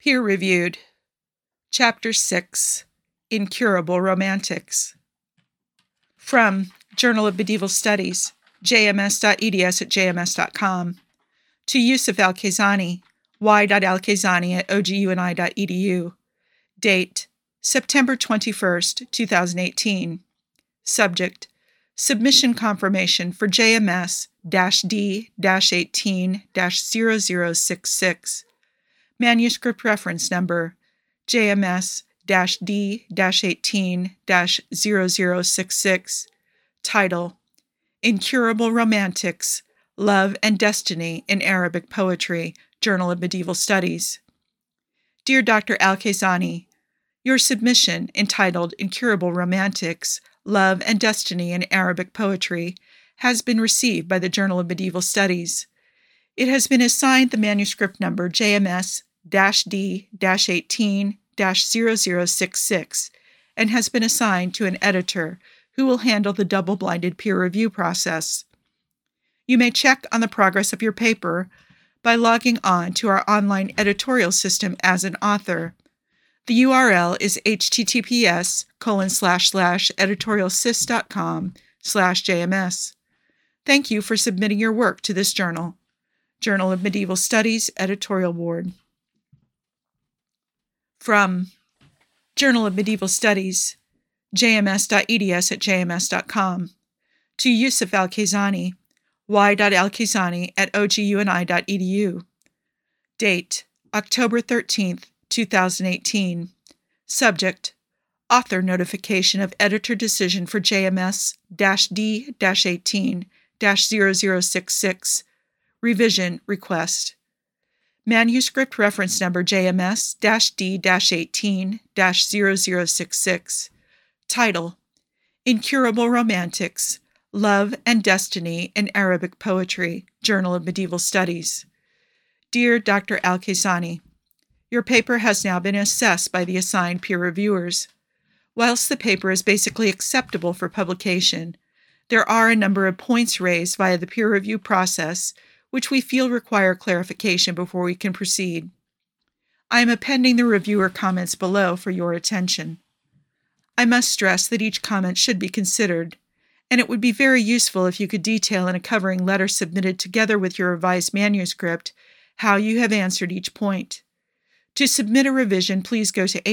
Peer-reviewed. Chapter 6, Incurable Romantics. From Journal of Medieval Studies, jms.eds@jms.com. To Yusuf Al-Kayzani, y.alkayzani@oguni.edu. Date, September 21st, 2018. Subject, Submission Confirmation for JMS-D-18-0066. Manuscript Reference Number, JMS-D-18-0066. Title, Incurable Romantics, Love and Destiny in Arabic Poetry, Journal of Medieval Studies. Dear Dr. Al-Kayzani, your submission, entitled Incurable Romantics, Love and Destiny in Arabic Poetry, has been received by the Journal of Medieval Studies. It has been assigned the manuscript number JMS-D-18-0066 and has been assigned to an editor who will handle the double-blinded peer review process. You may check on the progress of your paper by logging on to our online editorial system as an author. The URL is https://editorialsys.com/JMS. Thank you for submitting your work to this journal. Journal of Medieval Studies Editorial Board. From Journal of Medieval Studies, jms.eds@jms.com. To Yusuf Al-Kayzani, y.alkayzani@oguni.edu. Date, October 13th, 2018. Subject, Author Notification of Editor Decision for JMS-D-18-0066. Revision Request. Manuscript Reference Number JMS-D-18-0066. Title, Incurable Romantics, Love and Destiny in Arabic Poetry, Journal of Medieval Studies. Dear Dr. Al-Kayzani, your paper has now been assessed by the assigned peer reviewers. Whilst the paper is basically acceptable for publication, there are a number of points raised via the peer review process which we feel require clarification before we can proceed. I am appending the reviewer comments below for your attention. I must stress that each comment should be considered, and it would be very useful if you could detail in a covering letter submitted together with your revised manuscript how you have answered each point. To submit a revision, please go to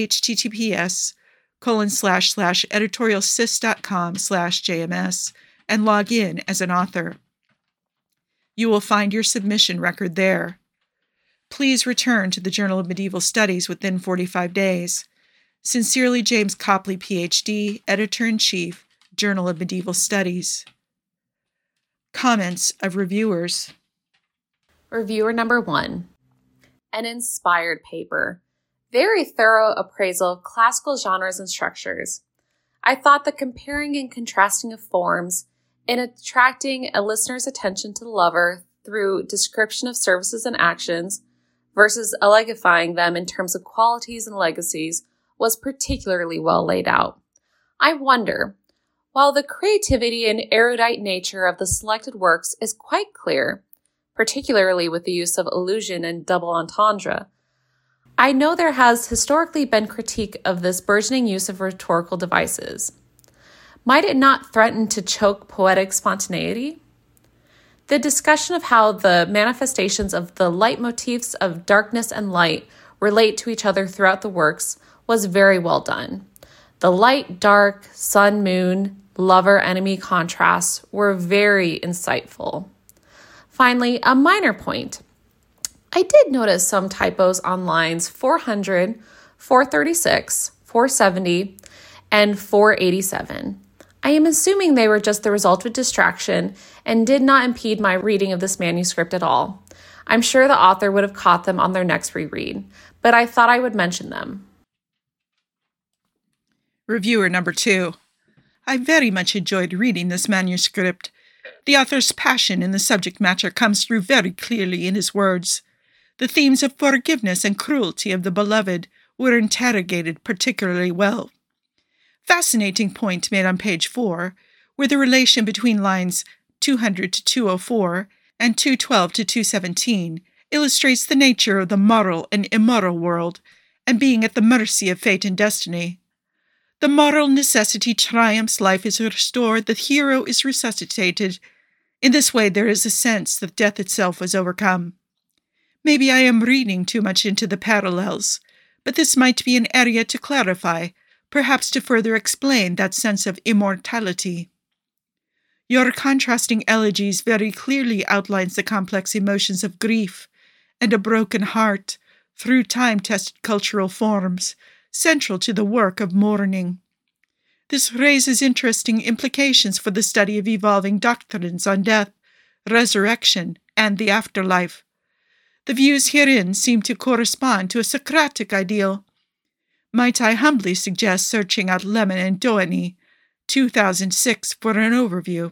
https://editorialsys.com/JMS and log in as an author. You will find your submission record there. Please return to the Journal of Medieval Studies within 45 days. Sincerely, James Copley, Ph.D., Editor-in-Chief, Journal of Medieval Studies. Comments of reviewers. Reviewer number 1. An inspired paper. Very thorough appraisal of classical genres and structures. I thought the comparing and contrasting of forms in attracting a listener's attention to the lover through description of services and actions versus elegifying them in terms of qualities and legacies was particularly well laid out. I wonder, while the creativity and erudite nature of the selected works is quite clear, particularly with the use of allusion and double entendre, I know there has historically been critique of this burgeoning use of rhetorical devices. Might it not threaten to choke poetic spontaneity? The discussion of how the manifestations of the leitmotifs of darkness and light relate to each other throughout the works was very well done. The light-dark, sun-moon, lover-enemy contrasts were very insightful. Finally, a minor point. I did notice some typos on lines 400, 436, 470, and 487. I am assuming they were just the result of distraction and did not impede my reading of this manuscript at all. I'm sure the author would have caught them on their next reread, but I thought I would mention them. Reviewer number 2. I very much enjoyed reading this manuscript. The author's passion in the subject matter comes through very clearly in his words. The themes of forgiveness and cruelty of the beloved were interrogated particularly well. Fascinating point made on page 4 were the relation between lines 200 to 204 and 212 to 217 illustrates the nature of the moral and immoral world, and being at the mercy of fate and destiny. The moral necessity triumphs, life is restored, the hero is resuscitated. In this way there is a sense that death itself was overcome. Maybe I am reading too much into the parallels, but this might be an area to clarify, perhaps to further explain that sense of immortality. Your contrasting elegies very clearly outlines the complex emotions of grief and a broken heart through time-tested cultural forms, central to the work of mourning. This raises interesting implications for the study of evolving doctrines on death, resurrection, and the afterlife. The views herein seem to correspond to a Socratic ideal. Might I humbly suggest searching out Lemon and Doheny, 2006, for an overview.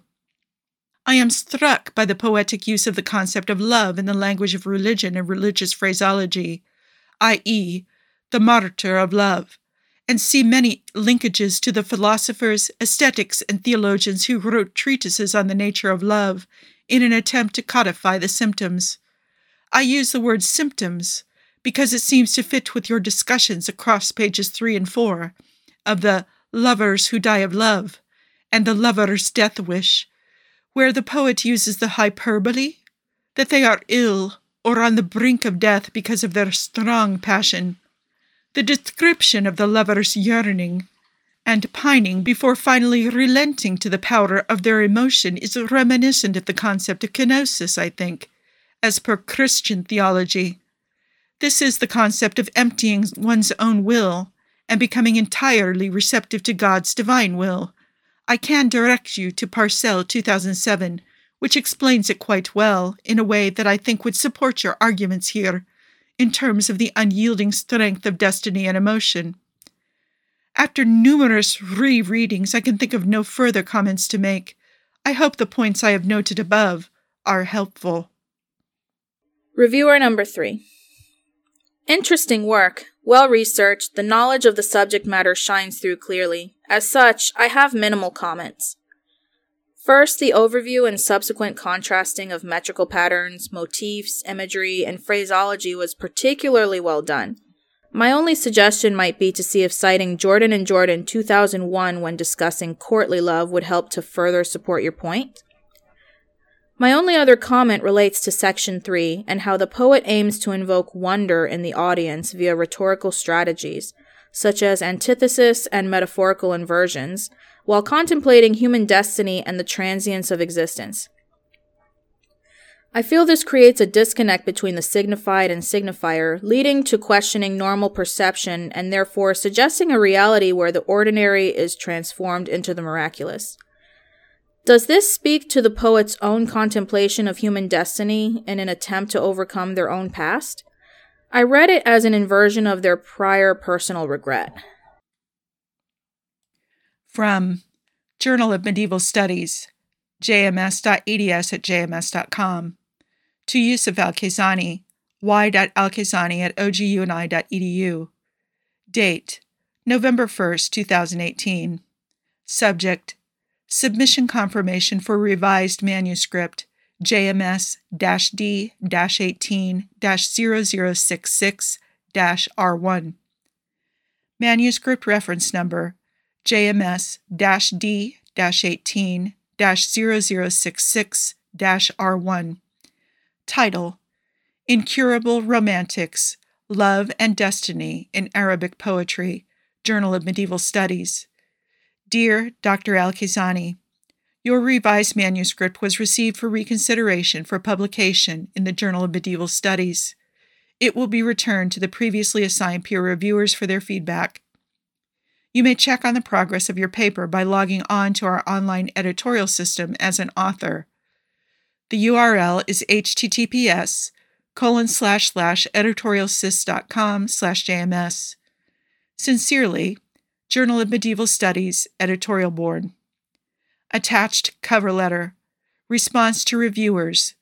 I am struck by the poetic use of the concept of love in the language of religion and religious phraseology, i.e., the martyr of love, and see many linkages to the philosophers, ascetics, and theologians who wrote treatises on the nature of love in an attempt to codify the symptoms. I use the word symptoms because it seems to fit with your discussions across pages 3 and 4 of the lovers who die of love and the lover's death wish, where the poet uses the hyperbole that they are ill or on the brink of death because of their strong passion. The description of the lover's yearning and pining before finally relenting to the power of their emotion is reminiscent of the concept of kenosis, I think, as per Christian theology. This is the concept of emptying one's own will and becoming entirely receptive to God's divine will. I can direct you to Parcell 2007, which explains it quite well in a way that I think would support your arguments here in terms of the unyielding strength of destiny and emotion. After numerous rereadings, I can think of no further comments to make. I hope the points I have noted above are helpful. Reviewer number 3. Interesting work. Well researched, the knowledge of the subject matter shines through clearly. As such, I have minimal comments. First, the overview and subsequent contrasting of metrical patterns, motifs, imagery, and phraseology was particularly well done. My only suggestion might be to see if citing Jordan and Jordan 2001 when discussing courtly love would help to further support your point. My only other comment relates to Section 3 and how the poet aims to invoke wonder in the audience via rhetorical strategies, such as antithesis and metaphorical inversions, while contemplating human destiny and the transience of existence. I feel this creates a disconnect between the signified and signifier, leading to questioning normal perception and therefore suggesting a reality where the ordinary is transformed into the miraculous. Does this speak to the poet's own contemplation of human destiny in an attempt to overcome their own past? I read it as an inversion of their prior personal regret. From Journal of Medieval Studies, jms.eds@jms.com, to Yusuf Al-Khaizani, y.alkhaizani@oguni.edu. Date, November 1st, 2018. Subject, Submission Confirmation for Revised Manuscript, JMS-D-18-0066-R1. Manuscript Reference Number, JMS-D-18-0066-R1. Title, Incurable Romantics, Love and Destiny in Arabic Poetry, Journal of Medieval Studies. Dear Dr. Al-Khaizani, your revised manuscript was received for reconsideration for publication in the Journal of Medieval Studies. It will be returned to the previously assigned peer reviewers for their feedback. You may check on the progress of your paper by logging on to our online editorial system as an author. The URL is https://editorialsys.com/JMS. Sincerely, Journal of Medieval Studies, Editorial Board. Attached cover letter. Response to reviewers.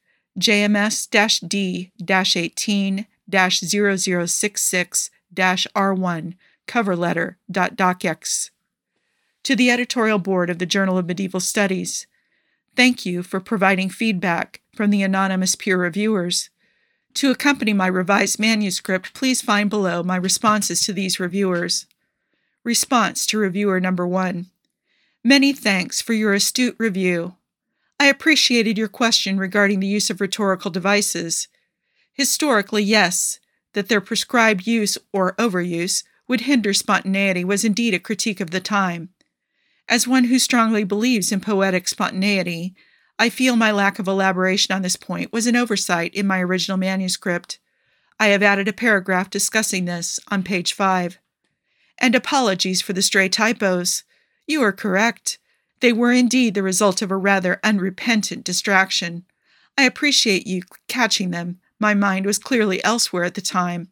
JMS-D-18-0066-R1. Cover letter. .docx. To the Editorial Board of the Journal of Medieval Studies. Thank you for providing feedback from the anonymous peer reviewers. To accompany my revised manuscript, please find below my responses to these reviewers. Response to reviewer number 1. Many thanks for your astute review. I appreciated your question regarding the use of rhetorical devices. Historically, yes, that their prescribed use or overuse would hinder spontaneity was indeed a critique of the time. As one who strongly believes in poetic spontaneity, I feel my lack of elaboration on this point was an oversight in my original manuscript. I have added a paragraph discussing this on page 5. And apologies for the stray typos. You are correct. They were indeed the result of a rather unrepentant distraction. I appreciate you catching them. My mind was clearly elsewhere at the time.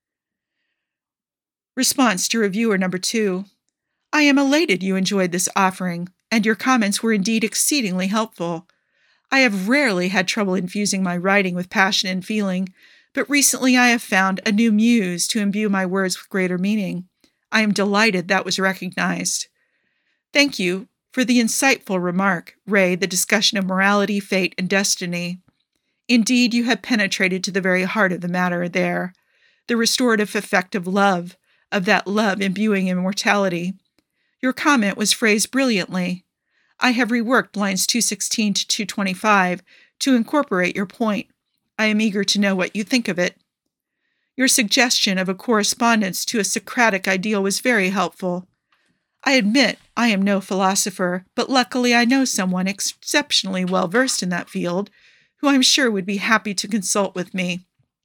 Response to reviewer number 2. I am elated you enjoyed this offering, and your comments were indeed exceedingly helpful. I have rarely had trouble infusing my writing with passion and feeling, but recently I have found a new muse to imbue my words with greater meaning. I am delighted that was recognized. Thank you for the insightful remark, Ray, the discussion of morality, fate, and destiny. Indeed, you have penetrated to the very heart of the matter there, the restorative effect of love, of that love imbuing immortality. Your comment was phrased brilliantly. I have reworked lines 216 to 225 to incorporate your point. I am eager to know what you think of it. Your suggestion of a correspondence to a Socratic ideal was very helpful. I admit I am no philosopher, but luckily I know someone exceptionally well versed in that field, who I'm sure would be happy to consult with me.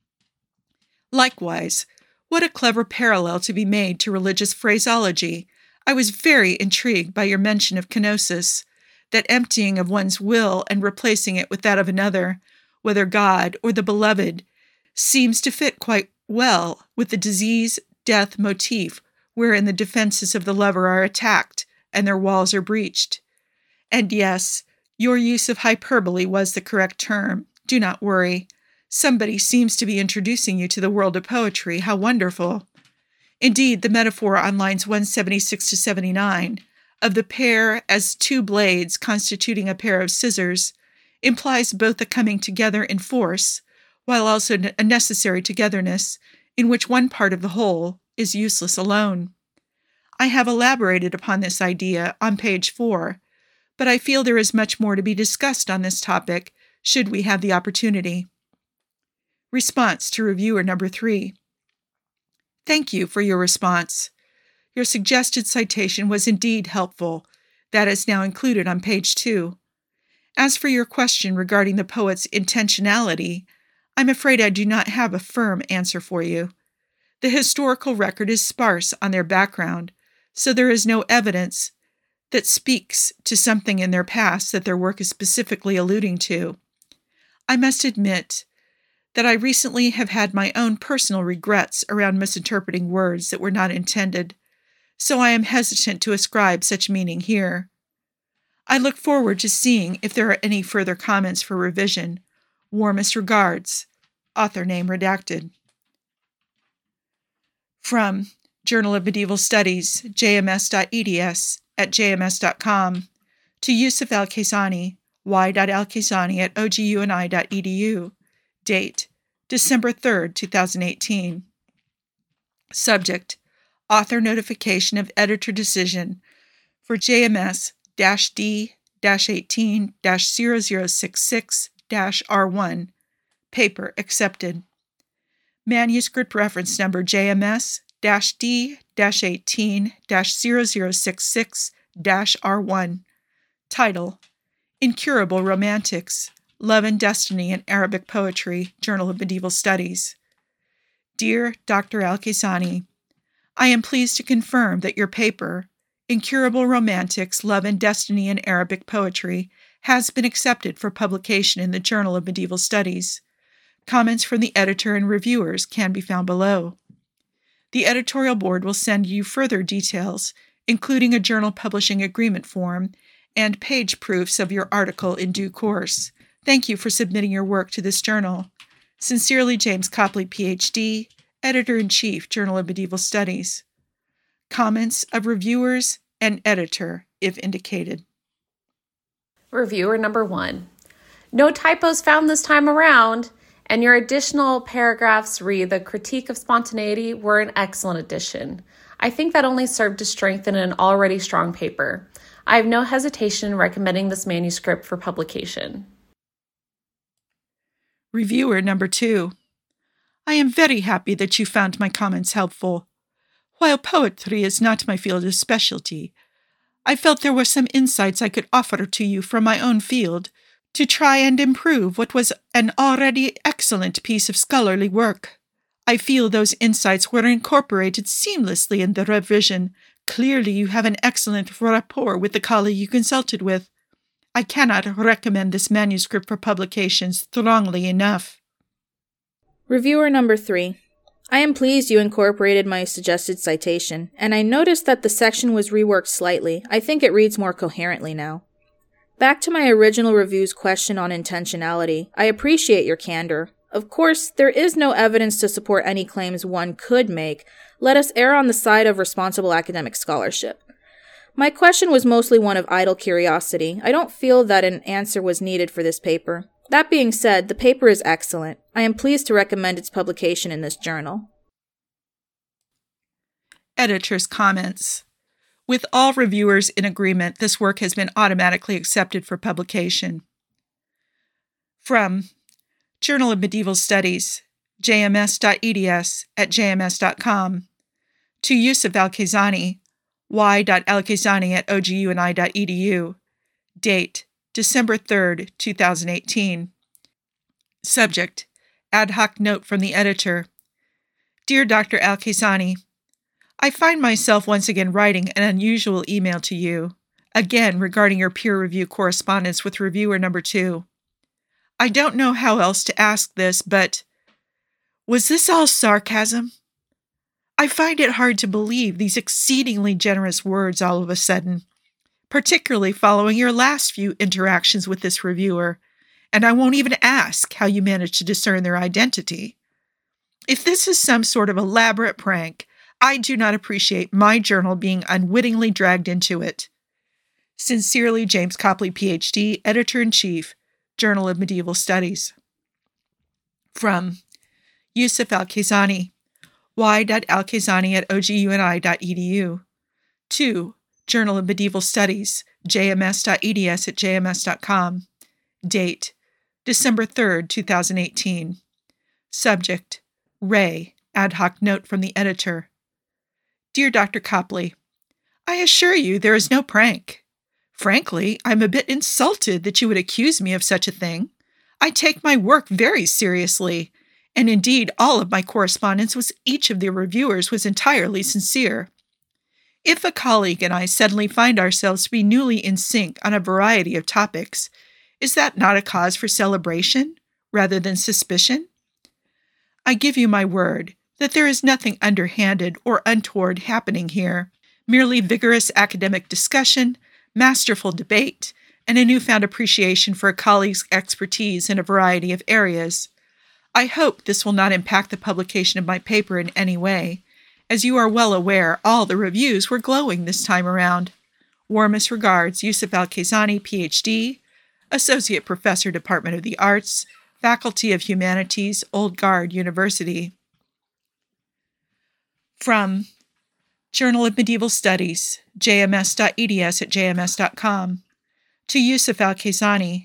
Likewise, what a clever parallel to be made to religious phraseology. I was very intrigued by your mention of kenosis, that emptying of one's will and replacing it with that of another, whether God or the beloved, seems to fit quite well with the disease-death motif wherein the defenses of the lover are attacked and their walls are breached. And yes, your use of hyperbole was the correct term. Do not worry. Somebody seems to be introducing you to the world of poetry. How wonderful! Indeed, the metaphor on lines 176 to 79 of the pair as two blades constituting a pair of scissors implies both a coming together in force, while also a necessary togetherness, in which one part of the whole is useless alone. I have elaborated upon this idea on page 4, but I feel there is much more to be discussed on this topic, should we have the opportunity. Response to reviewer number 3. Thank you for your response. Your suggested citation was indeed helpful. That is now included on page 2. As for your question regarding the poet's intentionality, I'm afraid I do not have a firm answer for you. The historical record is sparse on their background, so there is no evidence that speaks to something in their past that their work is specifically alluding to. I must admit that I recently have had my own personal regrets around misinterpreting words that were not intended, so I am hesitant to ascribe such meaning here. I look forward to seeing if there are any further comments for revision. Warmest regards. Author name redacted. From Journal of Medieval Studies, jms.eds at jms.com, to Yusuf Al-Khaisani, y.alkhaisani at oguni.edu. Date, December 3, 2018. Subject, author notification of editor decision for JMS-D-18-0066-R1. Paper accepted. Manuscript reference number JMS-D-18-0066-R1. Title, Incurable Romantics, Love and Destiny in Arabic Poetry, Journal of Medieval Studies. Dear Dr. Al-Khaisani, I am pleased to confirm that your paper, Incurable Romantics, Love and Destiny in Arabic Poetry, has been accepted for publication in the Journal of Medieval Studies. Comments from the editor and reviewers can be found below. The editorial board will send you further details, including a journal publishing agreement form and page proofs of your article in due course. Thank you for submitting your work to this journal. Sincerely, James Copley, Ph.D., Editor-in-Chief, Journal of Medieval Studies. Comments of reviewers and editor, if indicated. Reviewer number 1. No typos found this time around. And your additional paragraphs read, "The critique of spontaneity were an excellent addition. I think that only served to strengthen an already strong paper. I have no hesitation in recommending this manuscript for publication." Reviewer number 2. I am very happy that you found my comments helpful. While poetry is not my field of specialty, I felt there were some insights I could offer to you from my own field to try and improve what was an already excellent piece of scholarly work. I feel those insights were incorporated seamlessly in the revision. Clearly you have an excellent rapport with the colleague you consulted with. I cannot recommend this manuscript for publication strongly enough. Reviewer number 3. I am pleased you incorporated my suggested citation, and I noticed that the section was reworked slightly. I think it reads more coherently now. Back to my original review's question on intentionality, I appreciate your candor. Of course, there is no evidence to support any claims one could make. Let us err on the side of responsible academic scholarship. My question was mostly one of idle curiosity. I don't feel that an answer was needed for this paper. That being said, the paper is excellent. I am pleased to recommend its publication in this journal. Editor's comments. With all reviewers in agreement, this work has been automatically accepted for publication. From Journal of Medieval Studies, jms.eds@jms.com, to Yusuf Al-Kayzani, y.alkayzani@oguni.edu, date December 3rd, 2018. Subject, ad hoc note from the editor. Dear Dr. Al-Kayzani, I find myself once again writing an unusual email to you, again regarding your peer review correspondence with reviewer number 2. I don't know how else to ask this, but was this all sarcasm? I find it hard to believe these exceedingly generous words all of a sudden, particularly following your last few interactions with this reviewer, and I won't even ask how you managed to discern their identity. If this is some sort of elaborate prank, I do not appreciate my journal being unwittingly dragged into it. Sincerely, James Copley, Ph.D., Editor-in-Chief, Journal of Medieval Studies. From Yusuf Al-Kayzani, y.alkayzani@oguni.edu, to Journal of Medieval Studies, jms.eds@jms.com, date December 3rd, 2018. Subject, Ray, ad hoc note from the editor. Dear Dr. Copley, I assure you there is no prank. Frankly, I'm a bit insulted that you would accuse me of such a thing. I take my work very seriously, and indeed all of my correspondence with each of the reviewers was entirely sincere. If a colleague and I suddenly find ourselves to be newly in sync on a variety of topics, is that not a cause for celebration rather than suspicion? I give you my word that there is nothing underhanded or untoward happening here, merely vigorous academic discussion, masterful debate, and a newfound appreciation for a colleague's expertise in a variety of areas. I hope this will not impact the publication of my paper in any way. As you are well aware, all the reviews were glowing this time around. Warmest regards, Yusuf Al-Kayzani, Ph.D., Associate Professor, Department of the Arts, Faculty of Humanities, Old Guard University. From Journal of Medieval Studies, jms.eds@jms.com, to Yusuf Al-Kayzani,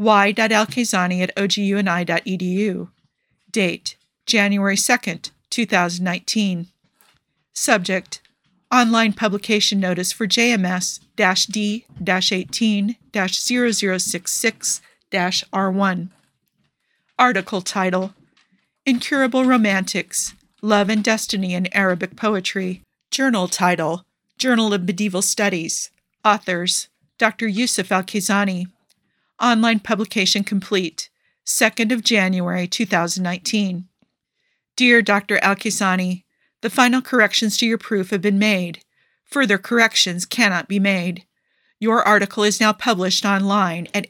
y.alkayzani@oguni.edu, date January 2nd, 2019. Subject, online publication notice for JMS-D-18-0066-R1. Article title, Incurable Romantics, Love and Destiny in Arabic Poetry. Journal title, Journal of Medieval Studies. Authors, Dr. Yusuf Al-Kayzani. Online publication complete, 2nd of January 2019. Dear Dr. Al-Kayzani, the final corrections to your proof have been made. Further corrections cannot be made. Your article is now published online at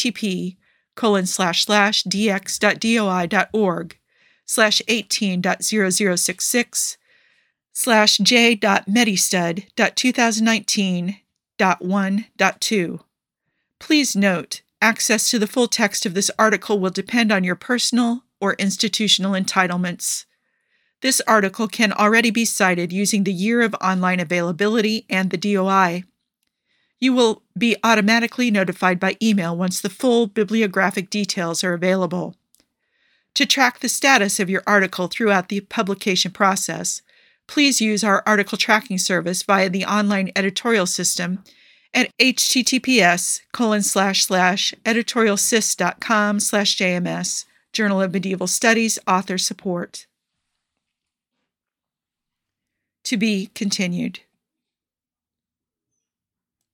http://dx.doi.org/18.006/j.medistud.2019.1.2. Please note, access to the full text of this article will depend on your personal or institutional entitlements. This article can already be cited using the year of online availability and the DOI. You will be automatically notified by email once the full bibliographic details are available. To track the status of your article throughout the publication process, please use our article tracking service via the online editorial system at https://editorialsys.com/JMS, Journal of Medieval Studies, author support. To be continued.